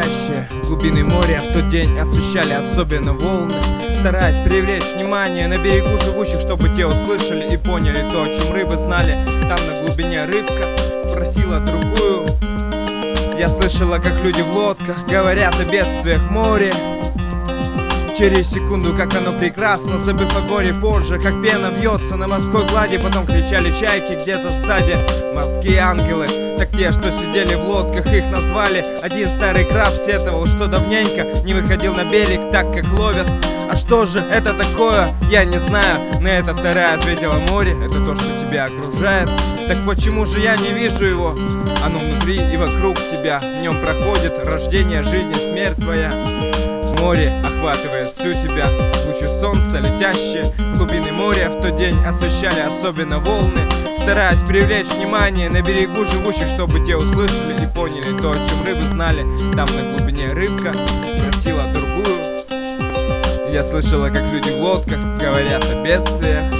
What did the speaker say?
летящие глубины моря в тот день освещали особенно волны, стараясь привлечь внимание на берегу живущих, чтобы те услышали и поняли то, о чем рыбы знали. Там на глубине рыбка спросила другую. Я слышала, как люди в лодках говорят о бедствиях в море. Через секунду, как оно прекрасно, забыв о горе позже, как пена вьется на морской глади. Потом кричали чайки где-то сзади. Морские ангелы, так те, что сидели в лодках, их назвали. Один старый краб сетовал, что давненько не выходил на берег так, как ловят. А что же это такое? Я не знаю. На это вторая ответила: море — это то, что тебя окружает. Так почему же я не вижу его? Оно внутри и вокруг тебя. В нем проходит рождение, жизнь и смерть твоя. Море охватывает всю тебя. Лучи солнца, летящие глубины моря в тот день освещали особенно волны, стараясь привлечь внимание на берегу живущих, чтобы те услышали и поняли то, о чем рыбы знали. Там на глубине рыбка спросила другую. Я слышала, как люди в лодках говорят о бедствиях